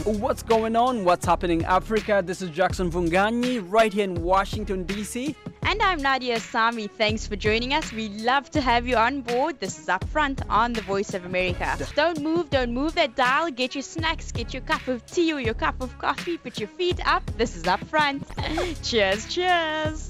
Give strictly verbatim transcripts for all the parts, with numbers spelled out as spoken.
What's going on? What's happening in Africa? This is Jackson Vunganyi right here in Washington, D C. And I'm Nadia Sami. Thanks for joining us. We love to have you on board. This is Upfront on the Voice of America. Don't move, don't move that dial. Get your snacks, get your cup of tea or your cup of coffee. Put your feet up. This is Upfront. Cheers, cheers.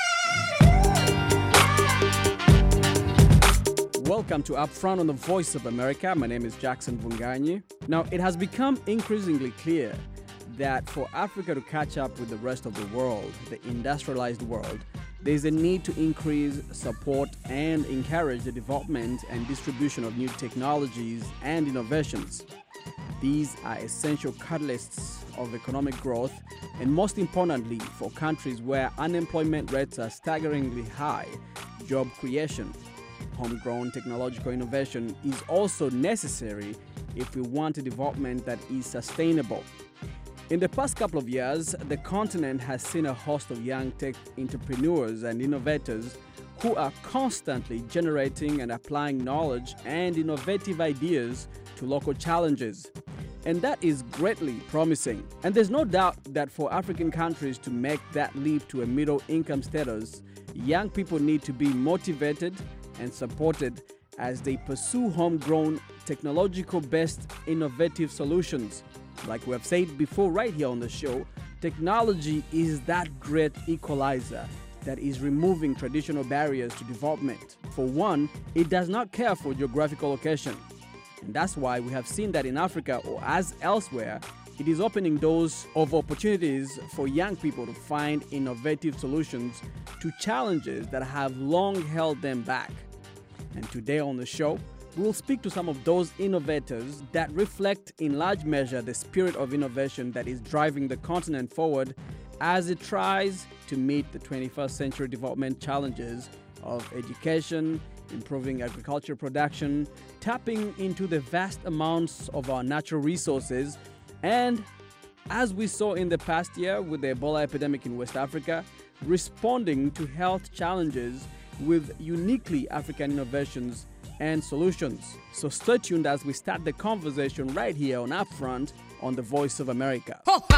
Welcome to Upfront on the Voice of America. My name is Jackson Vunganyi. Now, it has become increasingly clear that for Africa to catch up with the rest of the world, the industrialized world, there's a need to increase support and encourage the development and distribution of new technologies and innovations. These are essential catalysts of economic growth and, most importantly, for countries where unemployment rates are staggeringly high, job creation. Homegrown technological innovation is also necessary if we want a development that is sustainable. In the past couple of years, the continent has seen a host of young tech entrepreneurs and innovators who are constantly generating and applying knowledge and innovative ideas to local challenges. And that is greatly promising. And there's no doubt that for African countries to make that leap to a middle-income status, young people need to be motivated and supported as they pursue homegrown, technological-based, innovative solutions. Like we have said before right here on the show, technology is that great equalizer that is removing traditional barriers to development. For one, it does not care for geographical location. And that's why we have seen that in Africa, or as elsewhere, it is opening doors of opportunities for young people to find innovative solutions to challenges that have long held them back. And today on the show, we'll speak to some of those innovators that reflect in large measure the spirit of innovation that is driving the continent forward as it tries to meet the twenty-first century development challenges of education, improving agriculture production, tapping into the vast amounts of our natural resources, and, as we saw in the past year with the Ebola epidemic in West Africa, responding to health challenges with uniquely African innovations and solutions. So stay tuned as we start the conversation right here on Upfront on the Voice of America.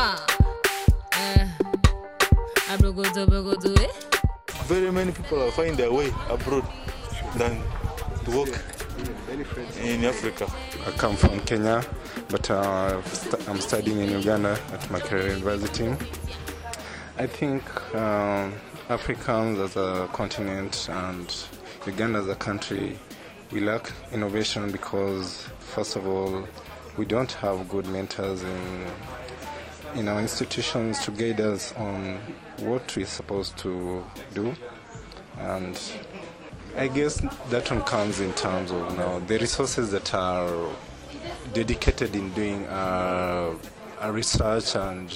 Very many people are finding their way abroad than to work in Africa. I come from Kenya, but uh, st- I'm studying in Uganda at Makerere University. I think um, Africans as a continent and Uganda as a country, we lack innovation because, first of all, we don't have good mentors in in our institutions to guide us on what we're supposed to do. And I guess that one comes in terms of you know, the resources that are dedicated in doing uh, a research and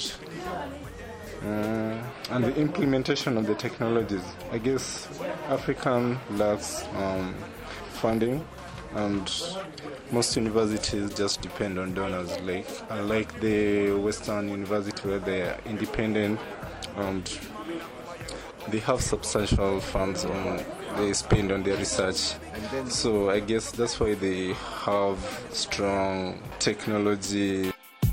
uh, and the implementation of the technologies. I guess African lacks um, funding, and most universities just depend on donors, like unlike the Western university where they are independent and they have substantial funds on they spend on their research. So I guess that's why they have strong technology.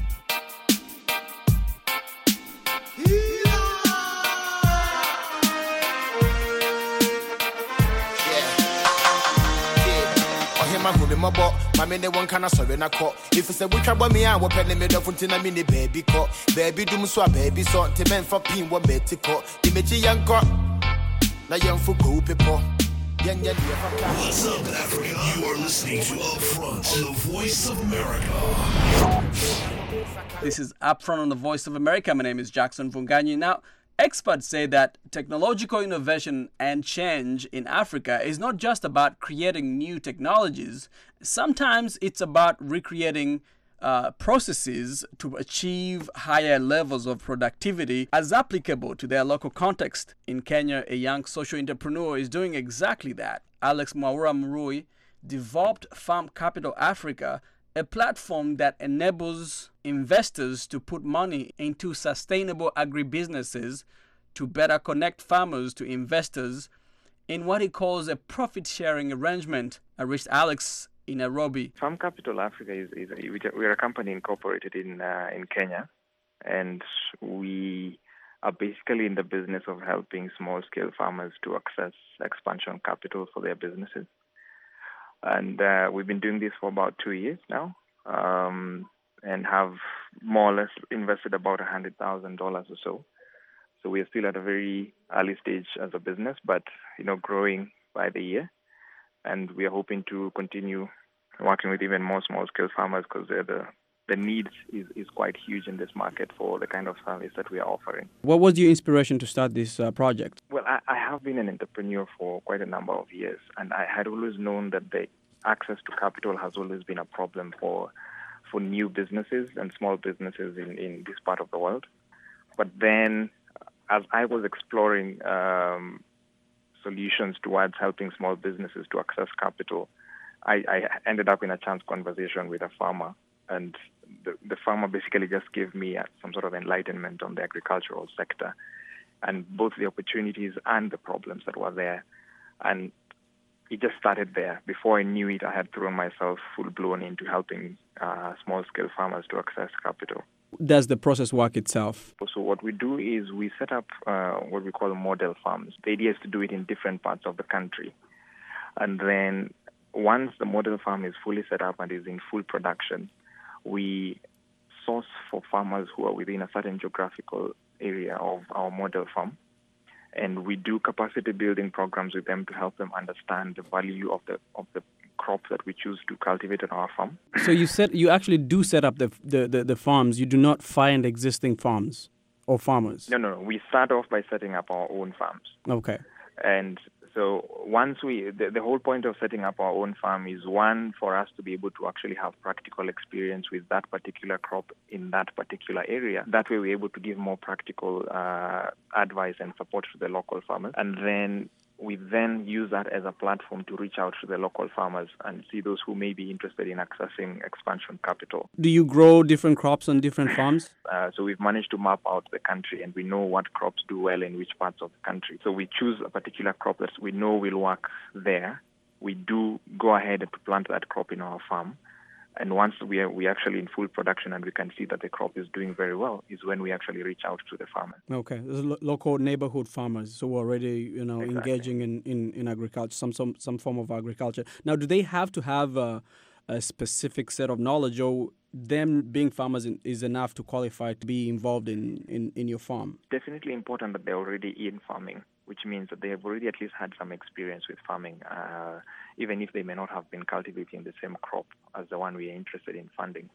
Mami ne one kana sorry na ko. If say we twa me a wo pene me dofun tina me ne baby ko. Baby dum so a baby so te men for pin wo meti ko. Di mechi yanko. Na yanfu go people. What's up, Africa? You are listening to Upfront on the Voice of America. This is Upfront on the Voice of America. My name is Jackson Vunganyi. Now, experts say that technological innovation and change in Africa is not just about creating new technologies. Sometimes it's about recreating uh, processes to achieve higher levels of productivity as applicable to their local context. In Kenya, a young social entrepreneur is doing exactly that. Alex Mwaura Murui developed Farm Capital Africa, a platform that enables investors to put money into sustainable agribusinesses to better connect farmers to investors in what he calls a profit-sharing arrangement. I reached Alex in Nairobi. Farm Capital Africa is, is we're a company incorporated in uh, in Kenya, and we are basically in the business of helping small-scale farmers to access expansion capital for their businesses. And uh, we've been doing this for about two years now, um, and have more or less invested about one hundred thousand dollars or so. So we are still at a very early stage as a business, but you know, growing by the year. And we are hoping to continue working with even more small-scale farmers because the the needs is, is quite huge in this market for the kind of service that we are offering. What was your inspiration to start this uh, project? Well, I, I have been an entrepreneur for quite a number of years, and I had always known that the access to capital has always been a problem for for new businesses and small businesses in, in this part of the world. But then, as I was exploring um, solutions towards helping small businesses to access capital, I, I ended up in a chance conversation with a farmer, and the, the farmer basically just gave me uh, some sort of enlightenment on the agricultural sector and both the opportunities and the problems that were there. And it just started there. Before I knew it, I had thrown myself full-blown into helping uh, small-scale farmers to access capital. Does the process work itself? So what we do is we set up uh, what we call model farms. The idea is to do it in different parts of the country. And then once the model farm is fully set up and is in full production, we source for farmers who are within a certain geographical area of our model farm. And we do capacity building programs with them to help them understand the value of the of the crops that we choose to cultivate on our farm. So you said you actually do set up the, the, the, the farms. You do not find existing farms or farmers? No, no, no. We start off by setting up our own farms. Okay. And so once we, the, the whole point of setting up our own farm is, one, for us to be able to actually have practical experience with that particular crop in that particular area. That way we're able to give more practical uh, advice and support to the local farmers. And then we then use that as a platform to reach out to the local farmers and see those who may be interested in accessing expansion capital. Do you grow different crops on different farms? Uh, so we've managed to map out the country, and we know what crops do well in which parts of the country. So we choose a particular crop that we know will work there. We do go ahead to plant that crop in our farm. And once we are we actually in full production and we can see that the crop is doing very well, is when we actually reach out to the farmer. Okay, There's lo- local neighborhood farmers so already, you know, Exactly. engaging in, in, in agriculture, some, some some form of agriculture. Now, do they have to have a, a specific set of knowledge, or them being farmers in, is enough to qualify to be involved in, in, in your farm? Definitely important that they're already in farming, which means that they have already at least had some experience with farming, uh, even if they may not have been cultivating the same crop as the one we are interested in funding.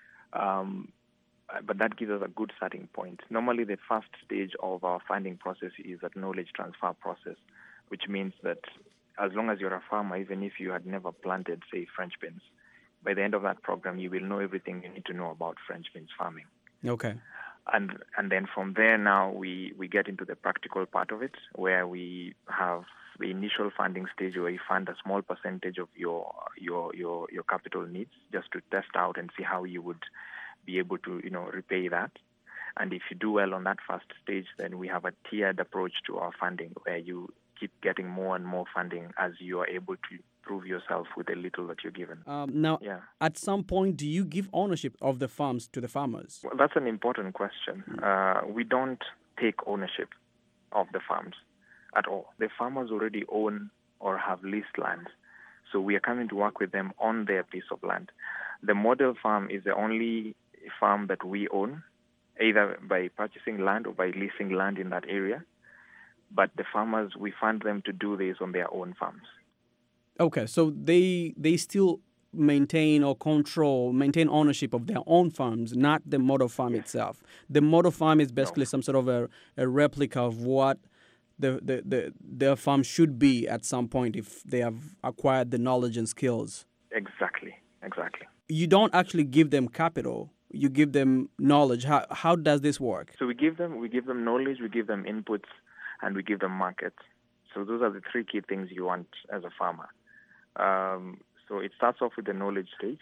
Um, but that gives us a good starting point. Normally, the first stage of our funding process is a knowledge transfer process, which means that as long as you're a farmer, even if you had never planted, say, French beans, by the end of that program, you will know everything you need to know about French beans farming. Okay. And and then from there now we, we get into the practical part of it, where we have the initial funding stage where you fund a small percentage of your your your, your capital needs just to test out and see how you would be able to, you know, repay that. And if you do well on that first stage, then we have a tiered approach to our funding, where you keep getting more and more funding as you are able to prove yourself with the little that you're given. Um, now, Yeah. at some point, do you give ownership of the farms to the farmers? Well, that's an important question. Uh, we don't take ownership of the farms at all. The farmers already own or have leased land, so we are coming to work with them on their piece of land. The model farm is the only farm that we own, either by purchasing land or by leasing land in that area. But the farmers, we fund them to do this on their own farms. Okay, so they they still maintain or control, maintain ownership of their own farms, not the model farm itself. The model farm is basically some sort of a, a replica of what the, the, the their farm should be at some point if they have acquired the knowledge and skills. Exactly, exactly. You don't actually give them capital. You give them knowledge. How how does this work? So we give them we give them knowledge, we give them inputs, and we give them markets. So those are the three key things you want as a farmer. Um, so it starts off with the knowledge stage,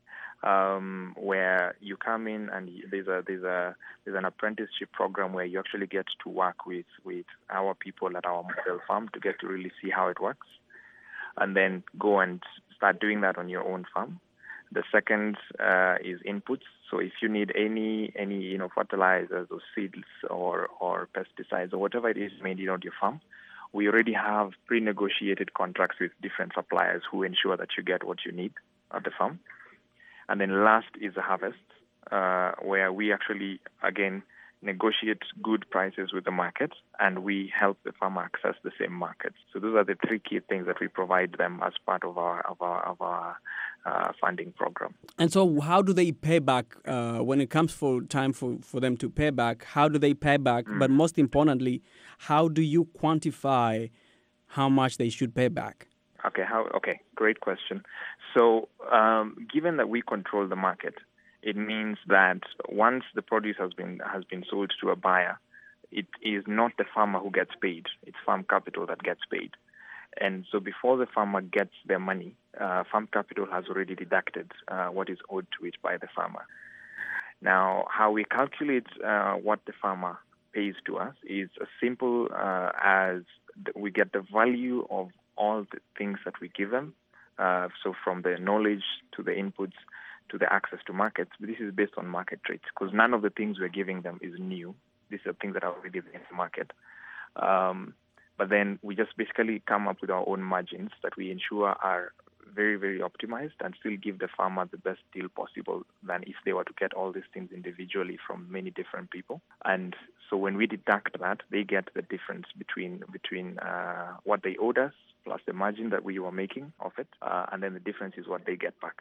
um, where you come in and there's a there's a there's an apprenticeship program where you actually get to work with with our people at our model farm to get to really see how it works, and then go and start doing that on your own farm. The second uh, is inputs. So if you need any any you know fertilizers or seeds or or pesticides or whatever it is made on your farm, we already have pre-negotiated contracts with different suppliers who ensure that you get what you need at the farm. And then last is the harvest, uh, where we actually again negotiate good prices with the market, and we help the farmer access the same markets. So those are the three key things that we provide them as part of our of our of our uh, funding program. And so, how do they pay back uh, when it comes for time for, for them to pay back? How do they pay back? Mm. But most importantly, how do you quantify how much they should pay back? Okay. How? Okay. Great question. So, um, given that we control the market, it means that once the produce has been has been sold to a buyer, it is not the farmer who gets paid. It's farm capital that gets paid. And so before the farmer gets their money, uh, farm capital has already deducted uh, what is owed to it by the farmer. Now, how we calculate uh, what the farmer pays to us is as simple uh, as we get the value of all the things that we give them. Uh, so from the knowledge to the inputs, to the access to markets, but this is based on market rates, because none of the things we're giving them is new. These are things that are already in the market. Um, but then we just basically come up with our own margins that we ensure are very, very optimized and still give the farmer the best deal possible than if they were to get all these things individually from many different people. And so when we deduct that, they get the difference between between uh, what they owed us plus the margin that we were making of it, uh, and then the difference is what they get back.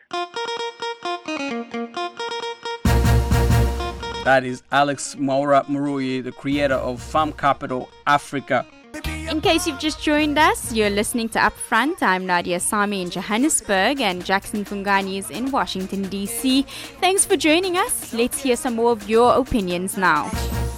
That is Alex Mwaura Murui, the creator of Farm Capital Africa. In case you've just joined us, you're listening to Upfront. I'm Nadia Sami in Johannesburg and Jackson Fungani is in Washington, D C. Thanks for joining us. Let's hear some more of your opinions now.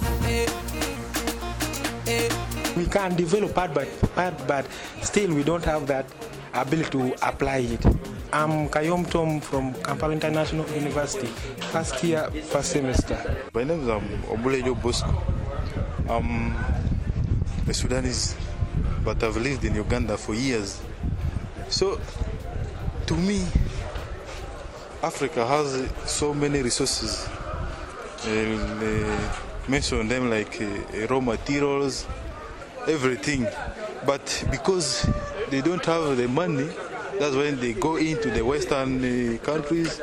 We can develop part by part, but still we don't have that ability to apply it. I'm Kayom Tom from Kampala International University, first year, first semester. My name is um, Obulejo Bosco. I'm a Sudanese, but I've lived in Uganda for years. So, to me, Africa has so many resources. And, uh, mention them like uh, raw materials, everything. But because they don't have the money, that's when they go into the Western uh, countries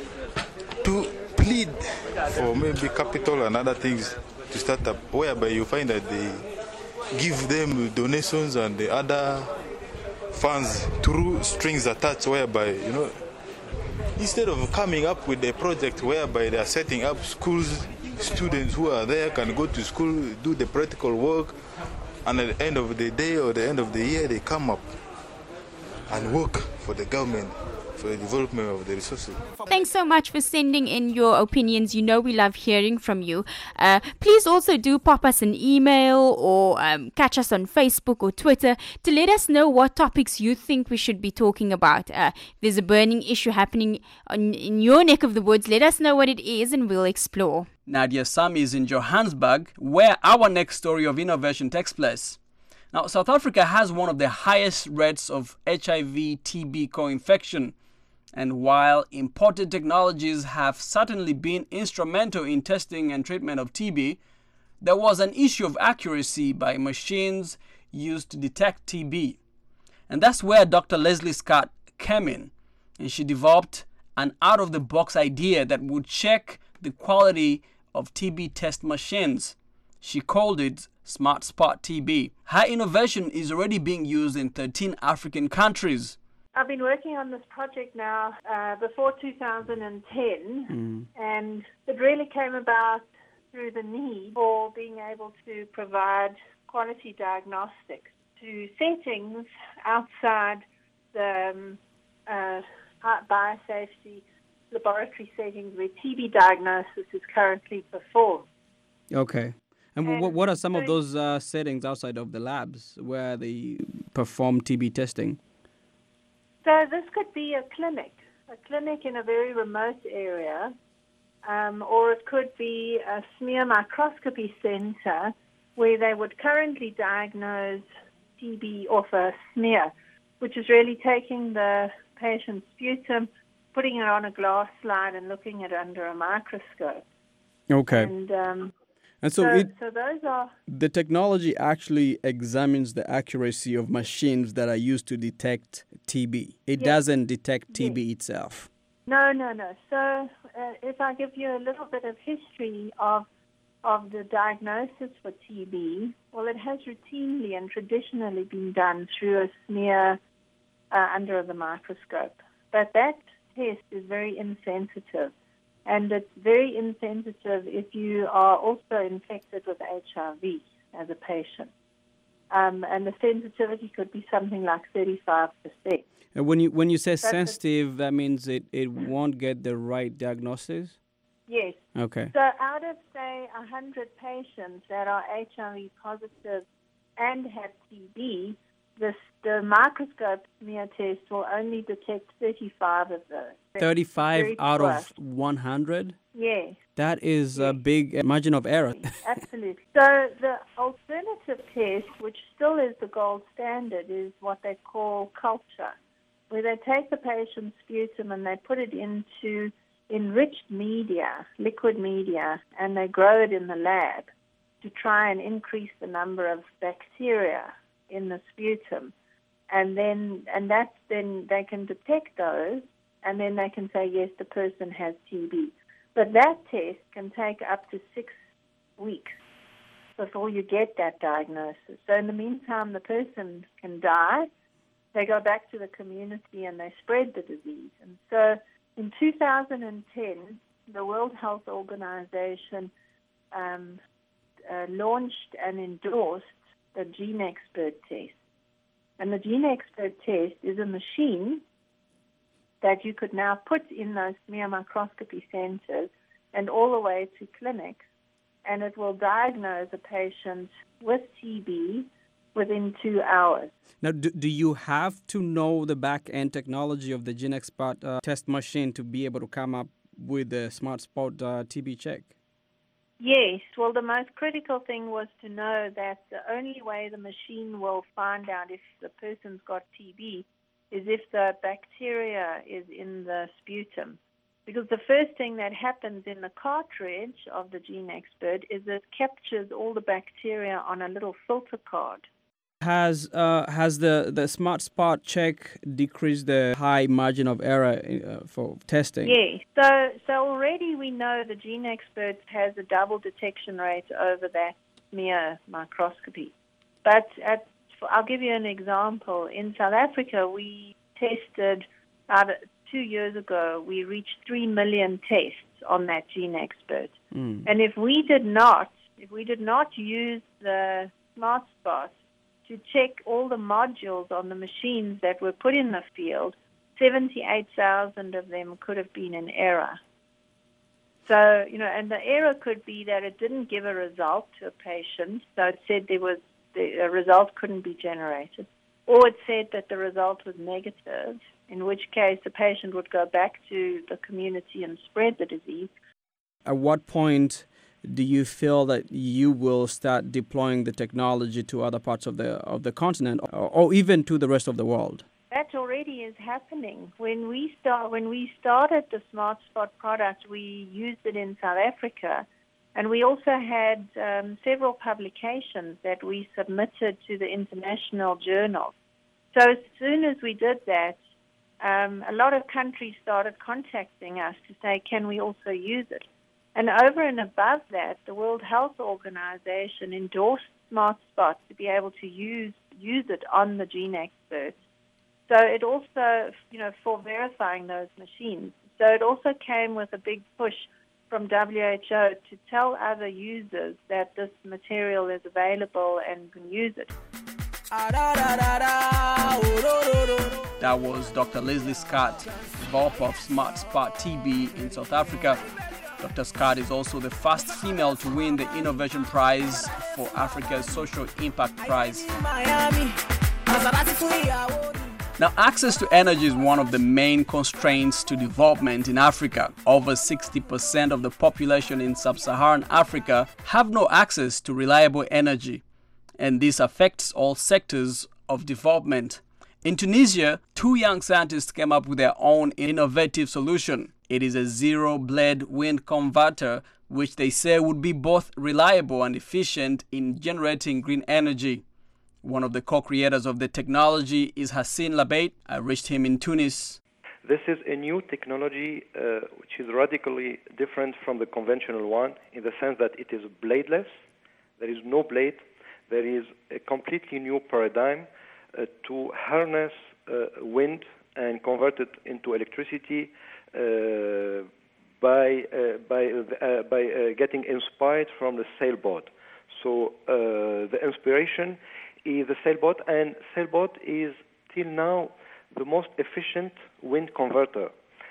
to plead for maybe capital and other things to start up, whereby you find that they give them donations and the other funds through strings attached, whereby, you know, instead of coming up with a project whereby they are setting up schools, students who are there can go to school, do the practical work, and at the end of the day or the end of the year, they come up and work for the government for the development of the resources. Thanks so much for sending in your opinions. You know we love hearing from you. Uh, please also do pop us an email or um, catch us on Facebook or Twitter to let us know what topics you think we should be talking about. Uh, if there's a burning issue happening on, in your neck of the woods, let us know what it is and we'll explore. Nadia Sami is in Johannesburg, where our next story of innovation takes place. Now, South Africa has one of the highest rates of H I V T B co-infection. And while imported technologies have certainly been instrumental in testing and treatment of T B, there was an issue of accuracy by machines used to detect T B. And that's where Doctor Leslie Scott came in. And she developed an out-of-the-box idea that would check the quality of T B test machines. She called it Smart Spot T B. Her innovation is already being used in thirteen African countries. I've been working on this project now uh, before two thousand ten, mm. and it really came about through the need for being able to provide quality diagnostics to settings outside the um, uh, biosafety laboratory settings where T B diagnosis is currently performed. Okay. And, and what, what are some so of those uh, settings outside of the labs where they perform T B testing? So this could be a clinic, a clinic in a very remote area, um, or it could be a smear microscopy center where they would currently diagnose T B off a smear, which is really taking the patient's sputum, putting it on a glass slide and looking at it under a microscope. Okay. And, um, and so, so, it, so those are... the technology actually examines the accuracy of machines that are used to detect T B. It Yes. doesn't detect T B Yes. itself. No, no, no. So uh, if I give you a little bit of history of of the diagnosis for T B, well, it has routinely and traditionally been done through a smear uh, under the microscope. But that test is very insensitive, and it's very insensitive if you are also infected with H I V as a patient. Um, and the sensitivity could be something like thirty-five percent. And when you when you say That's sensitive, that means it, it won't get the right diagnosis? Yes. Okay. So out of, say, one hundred patients that are H I V positive and have T B, this, the microscope smear test will only detect thirty-five of those. thirty-five Very out poor. of one hundred? Yes. That is a big margin of error. Absolutely. So the alternative test, which still is the gold standard, is what they call culture, where they take the patient's sputum and they put it into enriched media, liquid media, and they grow it in the lab to try and increase the number of bacteria in the sputum. And then, and that's then they can detect those, and then they can say, yes, the person has T B. But that test can take up to six weeks before you get that diagnosis. So in the meantime, the person can die. They go back to the community and they spread the disease. And so in two thousand ten, the World Health Organization um, uh, launched and endorsed the GeneXpert test. And the GeneXpert test is a machine that you could now put in those smear microscopy centers and all the way to clinics, and it will diagnose a patient with T B within two hours. Now, do, do you have to know the back-end technology of the GeneXpert uh, test machine to be able to come up with the SmartSpot uh, T B check? Yes. Well, the most critical thing was to know that the only way the machine will find out if the person's got T B is if the bacteria is in the sputum. Because the first thing that happens in the cartridge of the GeneXpert is it captures all the bacteria on a little filter card. Has uh, has the, the SmartSpot check decreased the high margin of error uh, for testing? Yes. So, so already we know the GeneXpert has a double detection rate over that smear microscopy. But at I'll give you an example. In South Africa, we tested, about two years ago, we reached three million tests on that GeneXpert. Mm. And if we did not, if we did not use the SmartSpot to check all the modules on the machines that were put in the field, seventy-eight thousand of them could have been in error. So, you know, and the error could be that it didn't give a result to a patient, so it said there was the result couldn't be generated. Or it said that the result was negative, in which case the patient would go back to the community and spread the disease. At what point do you feel that you will start deploying the technology to other parts of the of the continent, or, or even to the rest of the world? That already is happening. When we start, when we started the SmartSpot product, we used it in South Africa. And we also had um, several publications that we submitted to the international journals. So as soon as we did that, um, a lot of countries started contacting us to say, can we also use it? And over and above that, the World Health Organization endorsed SmartSpot to be able to use use it on the GeneXpert. So it also, you know, for verifying those machines. So it also came with a big push from W H O to tell other users that this material is available and can use it. That was Doctor Leslie Scott, developer of SmartSpot T B in South Africa. Doctor Scott is also the first female to win the Innovation Prize for Africa's Social Impact Prize. Now, access to energy is one of the main constraints to development in Africa. Over sixty percent of the population in sub-Saharan Africa have no access to reliable energy, and this affects all sectors of development. In Tunisia, two young scientists came up with their own innovative solution. It is a zero-blade wind converter, which they say would be both reliable and efficient in generating green energy. One of the co-creators of the technology is Hassin Labate. I reached him in Tunis. This is a new technology uh, which is radically different from the conventional one in the sense that it is bladeless. There is no blade. There is a completely new paradigm uh, to harness uh, wind and convert it into electricity uh, by uh, by uh, by uh, getting inspired from the sailboat. So uh, the inspiration is the sailboat, and sailboat is till now the most efficient wind converter.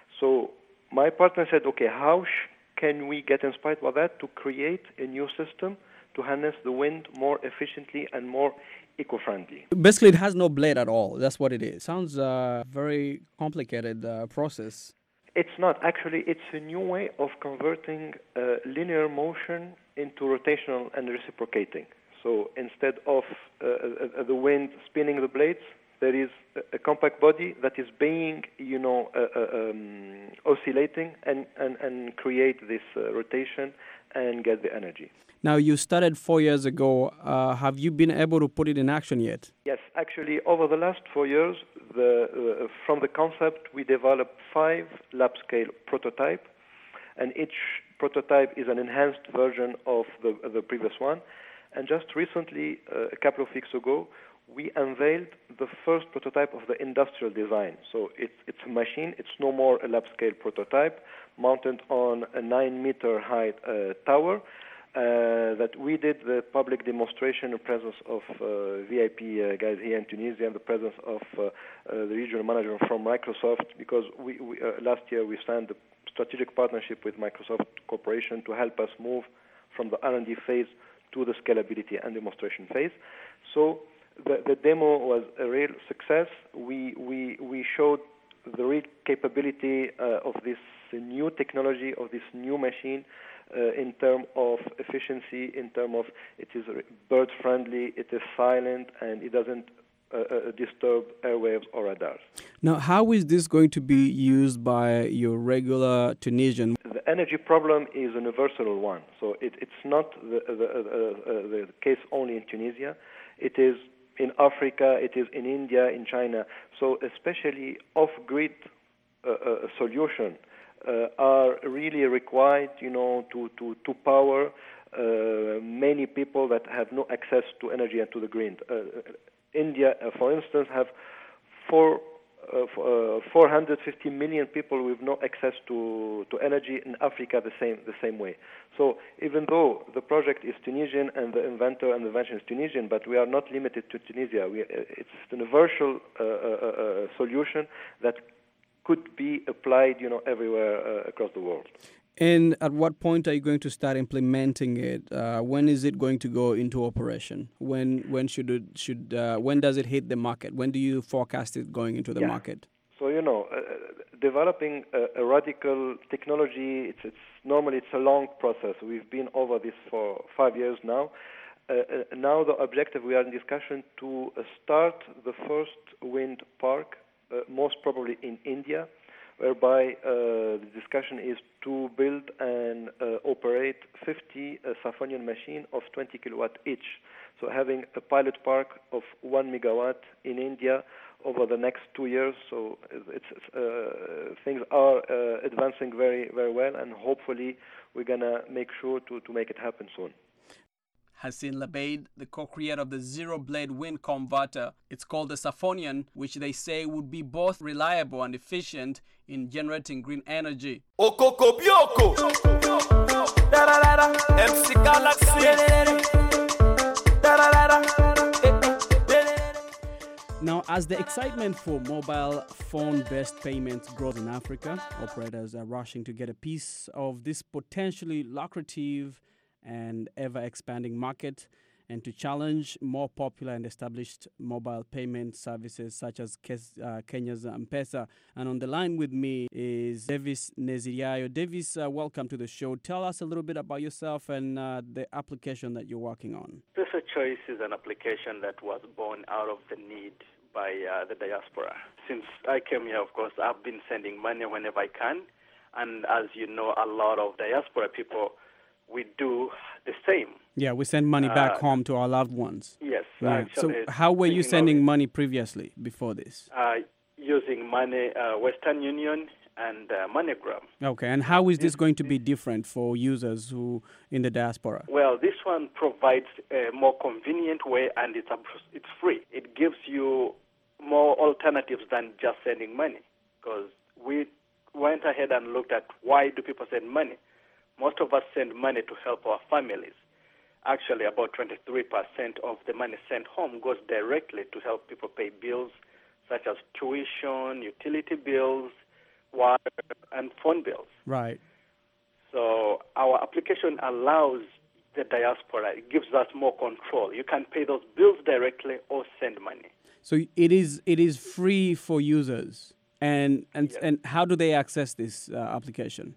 So my partner said, okay, how sh- can we get inspired by that to create a new system to harness the wind more efficiently and more eco-friendly? Basically, it has no blade at all. That's what it is. Sounds a very complicated uh, process. It's not. Actually, it's a new way of converting uh, linear motion into rotational and reciprocating. So instead of uh, uh, the wind spinning the blades, there is a, a compact body that is being, you know, uh, uh, um, oscillating and, and, and create this uh, rotation and get the energy. Now, you started four years ago. Uh, have you been able to put it in action yet? Yes, actually, over the last four years, the, uh, from the concept, we developed five lab-scale prototypes, and each prototype is an enhanced version of the, the previous one. And just recently, uh, a couple of weeks ago, we unveiled the first prototype of the industrial design. So it's, it's a machine. It's no more a lab-scale prototype mounted on a nine-meter high uh, tower uh, that we did the public demonstration in presence of uh, V I P uh, guys here in Tunisia and the presence of uh, uh, the regional manager from Microsoft, because we, we uh, last year we signed a strategic partnership with Microsoft Corporation to help us move from the R and D phase to the scalability and demonstration phase. So the, the demo was a real success. We, we, we showed the real capability uh, of this new technology, of this new machine uh, in terms of efficiency, in terms of it is bird-friendly, it is silent, and it doesn't uh, uh, disturb airwaves or radars. Now, how is this going to be used by your regular Tunisian? The energy problem is a universal one, so it, it's not the, the, uh, uh, the case only in Tunisia. It is in Africa, it is in India, in China. So especially off-grid uh, uh, solution uh, are really required, you know, to, to, to power uh, many people that have no access to energy and to the grid. Uh, India, uh, for instance, have four Uh, uh, four hundred fifty million people with no access to, to energy. In Africa the same the same way. So even though the project is Tunisian and the inventor and the invention is Tunisian, but we are not limited to Tunisia. We, uh, it's a universal uh, uh, uh, solution that could be applied, you know, everywhere uh, across the world. And at what point are you going to start implementing it? Uh, when is it going to go into operation? When when should it should uh, when does it hit the market? When do you forecast it going into the yeah. market? So you know, uh, developing a, a radical technology, it's it's normally it's a long process. We've been over this for five years now. Uh, uh, now the objective, we are in discussion to uh, start the first wind park, uh, most probably in India, whereby uh, the discussion is to build and uh, operate fifty uh, Safonian machines of twenty kilowatt each. So having a pilot park of one megawatt in India over the next two years. So it's, it's, uh, things are uh, advancing very, very well, and hopefully we're going to make sure to, to make it happen soon. Hassin Labate, the co-creator of the zero-blade wind converter. It's called the Safonian, which they say would be both reliable and efficient in generating green energy. Okoko Bioko, M C Galaxy. Now, as the excitement for mobile phone-based payments grows in Africa, operators are rushing to get a piece of this potentially lucrative and ever-expanding market, and to challenge more popular and established mobile payment services such as uh, Kenya's M-Pesa. And on the line with me is Davis Neziriayo. Davis, uh, welcome to the show. Tell us a little bit about yourself and uh, the application that you're working on. Pesa Choice is an application that was born out of the need by uh, the diaspora. Since I came here, of course, I've been sending money whenever I can. And as you know, a lot of diaspora people, we do the same. Yeah, we send money back Uh, home to our loved ones. Yes. Right. So Actually, how were you speaking sending of- money previously, before this? Uh, using money, uh, Western Union and uh, MoneyGram. Okay, and how is this going to be different for users who in the diaspora? Well, this one provides a more convenient way, and it's, it's free. It gives you more alternatives than just sending money, because we went ahead and looked at why do people send money. Most of us send money to help our families. Actually, about twenty-three percent of the money sent home goes directly to help people pay bills such as tuition, utility bills, water, and phone bills. Right. So our application allows the diaspora, it gives us more control. You can pay those bills directly or send money. So it is it is free for users. And and and how do they access this uh, application?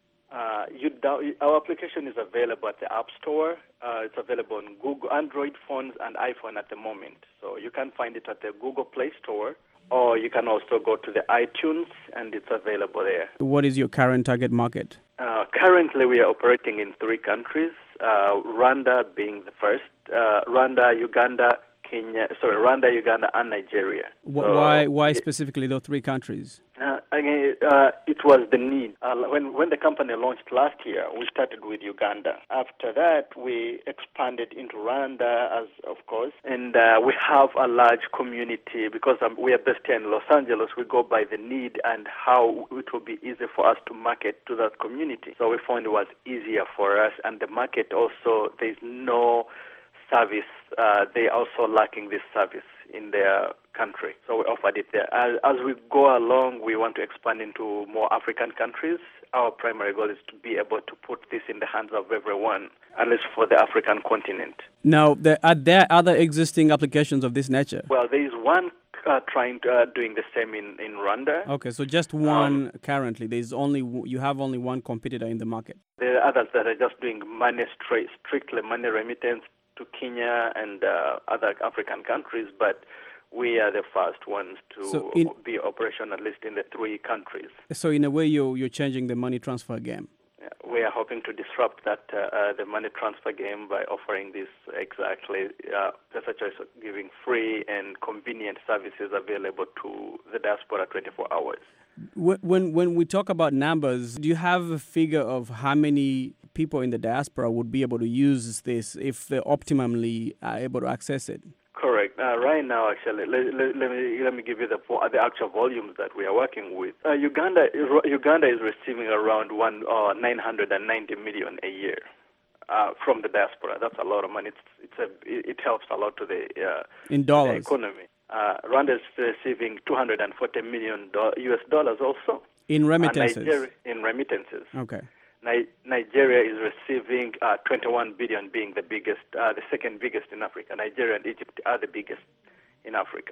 Uh, you down, our application is available at the App Store. Uh, it's available on Google, Android phones and iPhone at the moment. So you can find it at the Google Play Store, or you can also go to the iTunes, and it's available there. What is your current target market? Uh, currently, we are operating in three countries, uh, Rwanda being the first, uh, Rwanda, Uganda, Kenya, sorry, Rwanda, Uganda, and Nigeria. Wh- So why why specifically those three countries? Uh, again, uh, it was the need. Uh, when when the company launched last year, we started with Uganda. After that, we expanded into Rwanda, as of course, and uh, we have a large community because um, we are based here in Los Angeles. We go by the need and how it will be easy for us to market to that community. So we found it was easier for us, and the market also, there's no service. Uh, they also lacking this service in their country, so we offered it there. As, as we go along, we want to expand into more African countries. Our primary goal is to be able to put this in the hands of everyone, at least for the African continent. Now, there, are there other existing applications of this nature? Well, there is one uh, trying to, uh, doing the same in, in Rwanda. Okay, so just one currently. There's only you have only one competitor in the market. There are others that are just doing money straight, strictly money remittance to Kenya and uh, other African countries, but we are the first ones to So in- be operational, at least in the three countries. So in a way, you're you're changing the money transfer game. Yeah, we are hoping to disrupt that uh, uh, the money transfer game by offering this exactly, uh, such as giving free and convenient services available to the diaspora twenty-four hours. Wh- When when we talk about numbers, do you have a figure of how many people in the diaspora would be able to use this if they optimally are able to access it? Correct. Uh, right now, actually, let, let, let me let me give you the vo- the actual volumes that we are working with. Uh, Uganda Uganda is receiving around one uh, nine hundred and ninety million a year uh, from the diaspora. That's a lot of money. It's it's a it helps a lot to the uh, In dollars. the economy. Uh, Rwanda is receiving two hundred forty million U S dollars also. In remittances. Uh, Nigeria, in remittances. Okay. Ni- Nigeria is receiving uh, twenty-one billion, being the biggest, uh, the second biggest in Africa. Nigeria and Egypt are the biggest in Africa.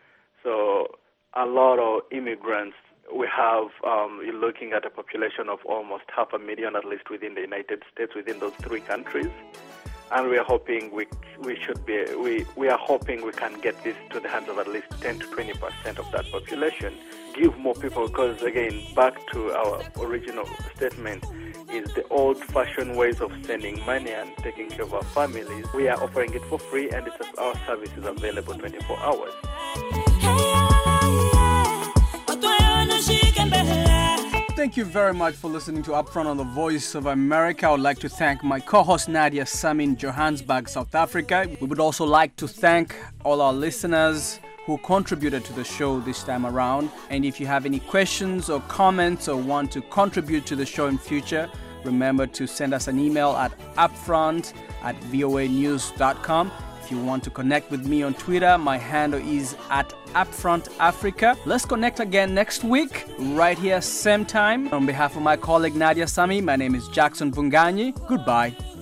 So a lot of immigrants. We have, um, you're looking at a population of almost half a million, at least within the United States, within those three countries. And we are hoping we we should be we, we are hoping we can get this to the hands of at least ten to twenty percent of that population. Give more people, because again, back to our original statement, is the old-fashioned ways of sending money and taking care of our families. We are offering it for free, and it's, our service is available twenty-four hours. Thank you very much for listening to Upfront on the Voice of America. I would like to thank my co-host Nadia Sami in Johannesburg, South Africa. We would also like to thank all our listeners who contributed to the show this time around. And if you have any questions or comments or want to contribute to the show in future, remember to send us an email at upfront at voa news dot com. If you want to connect with me on Twitter, my handle is at UpfrontAfrica. Let's connect again next week, right here, same time. On behalf of my colleague Nadia Sami, my name is Jackson Vunganyi. Goodbye.